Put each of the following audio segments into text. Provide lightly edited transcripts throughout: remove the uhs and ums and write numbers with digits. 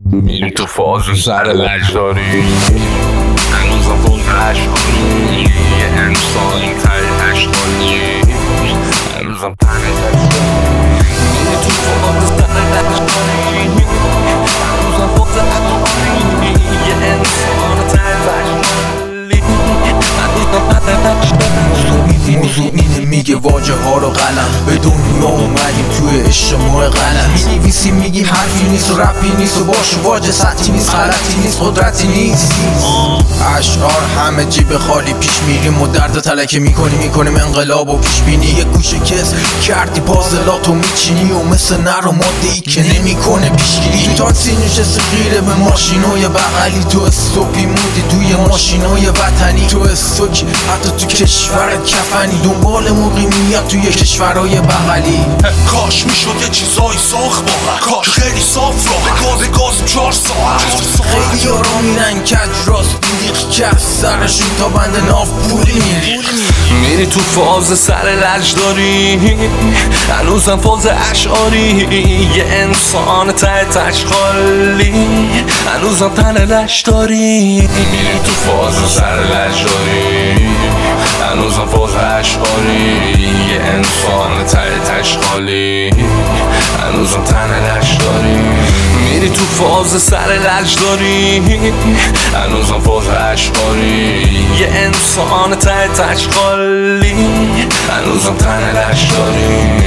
میری تو فاز سر لجداری، هنوزم فوق اشکالی، یه انسانی تری اشکالی، هنوزم تنه میری تو فاز سر لجداری، هنوزم فوق اشکالی، یه انسان تری اشکالی، هنوزم تنه اشکالی. موضوع اینه میگه واژه ها رو قلم به دنیا اومدیم توی اجتماع قلم می‌نویسیم میگیم حرفی نیست و رپی نیست و باش واژه سطحی نیست غلطی نیست قدرتی نیست اشعار همه جیب خالی پیش میریم و درد تلکه میکنیم انقلاب و پیش بینی یه گوشه کس کردی پازلاتو میچینی و مثل نر و ماده ای که نمیکنه پیشگیری تو تاکسی نشستی غیره به ماشینای بغلی تو استوپی مودی توی ماشینای وطنی تو استوکی حتی تو کشور کفنی دنبال موقعیت توی کشورهای بغلی کاش میشد یه چیزایی ساخت با کاش خیلی صاف راه به گاز 4 ساعت خیلی یارا میرن کج راست بیلیق که از سرشون تا بند ناف پولی میری تو فاز سر لجداری، هنوزم فاز اشعاری، یه انسان تحت اشغالی، هنوزم تن لجداری. میری تو فاز سر لجداری، هنوزم فاز اشعاری، یه انسان تحت اشغالی، هنوزم تن لجداری. میری تو فاز سر لجداری، هنوزم فاز اشعاری، یه انسان تحت اشغالی، هنوزم تن لجداری.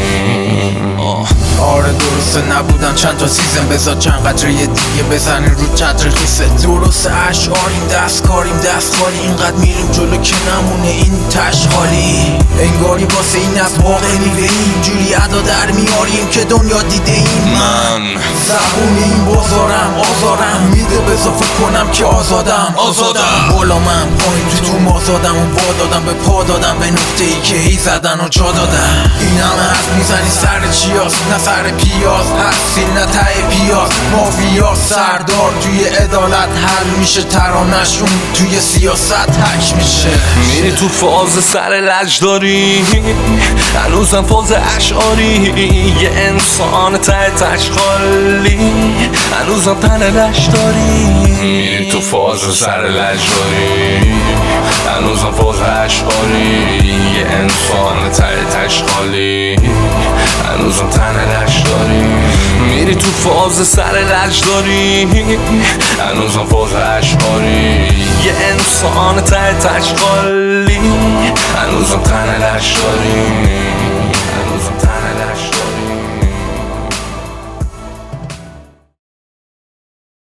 آره درسته نبودن چند تا سیزن بذار چند قطره دیگه بزنین رو چتر خیسه درسته اشعاریم دستکاریم دست خالی اینقدر میریم جلو که نمونه این تشخالی انگاری واسه این از واقع میوه اینجوری ادا در میاریم که دنیا دیده ایم من زبون این بازارم آزارم میده بزافه کنم که آزادم غلامم پایین تو مازادم و وادادم به پا دادم به نقطه ای که هی زدن و جا دادم این همه حرف میزنی سر چیاست نه سر پیاز هستی نه ته پیاز مافیا سردار توی عدالت حل میشه ترانشون توی سیاست حک میشه میری تو فاز سر لجداری، هنوزم فاز اشعاری، یه انسان تحت اشغالی، هنوزم تن لجداری. میری تو فاز سر لجداری، هنوزم فاز اشعاری، یه انسان تحت اشغالی، هنوزم تن لجداری. میری تو فاز سر لجداری، هنوزم فاز اشعاری، یه انسان تحت اشغالی، هنوزم تن لجداری.